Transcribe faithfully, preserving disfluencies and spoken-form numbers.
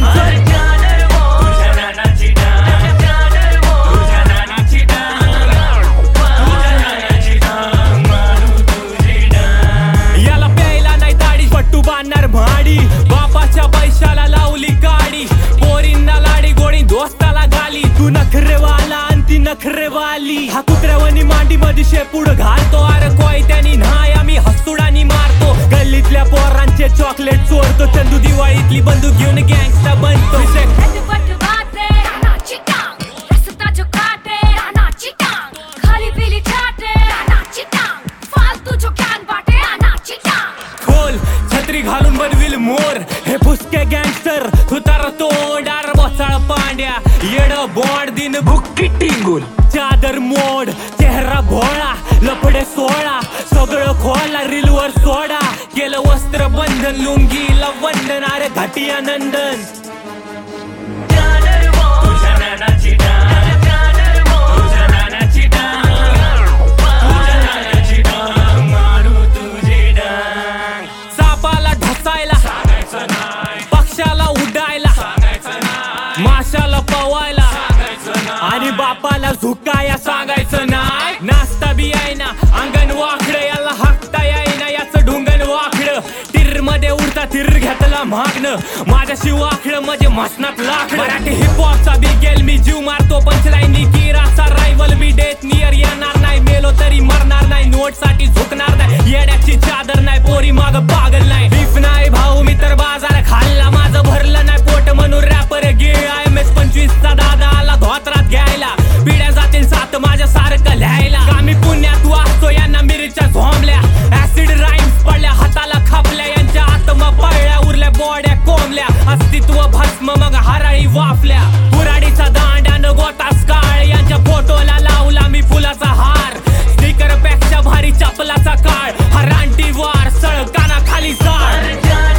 बापाच्या पैशाला लावली काडी, पोरींना लाडी गोडी दोस्ताला गाली. तू नखरेवाला आणि ती नखरेवाली. हा कुत्र्यावानी मांडी मध्ये शेपूड घालतो. अरे कोय त्यानी नाही आम्ही हसुडानी मारतो. गल्लीतल्या पोरांचे चॉकलेट चोरतो. चंदू दिवाळीतली बंदूक घेऊन गँगस्टर बनतो. घालून बनविल मोर हे फुसके गँगस्टर. तुतार तोंडार बसाळ पांड्या. येड बॉन्ड दिन बुक्की टिंगून चादर मोड. चेहरा भोळा लपडे सोळा. सगळं खोला रीलवर सोडा. केलं वस्त्र बंधन लुंगीला वंदन. अरे घाटिया नंदन. पक्षाला उडायला माशाला पवायला आणि बापाला झुकाया सांगायचं नाही. नाश्ता बी आहे ना अंगण वाकडं. याला हाकता येईना याचं ढुंगण वाकडं. तिर मध्ये उडता तिर घेतला मागणं. माझ्याशी वाकडं म्हणजे मसनात लाकडं. मराठी हिपहॉपचा बी गेल मी जीव मारतो. पंचलाईनी किराचा रायवल मी डेथ नियर येणार नाही. मेलो तरी मरणार नाही. नोट साठी झुकणार नाही. येड्याची चादर नाही. पोरी माग पागल नाही. बीफ नाही भाऊ मी तर बाजार खाल्ला. माझं भरलं नाही पोट म्हणून रॅपर गे. आय एम एस पंचवीसचा दादा आला धोत्रात घ्यायला. पिढ्या जातील सात माझ्या सारखं लिहायला. आम्ही पुण्यात वाचतो यांना मिरच्या झोंबल्या. ऍसिड राईम्स पडल्या हाताला खापल्या. यांच्या आत्मा पळल्या उरल्या बॉड्या कोंबल्या. अस्तित्व भस्म मग हराळी वाफल्या. कुराडीचा दांड्यानं गोतास काळ. यांच्या फोटोला लावला मी फुलाचा हार. स्टिकर पेक्षा भारी चपलाचा काळ. हा रानटी वार सळ काना खाली जाळ.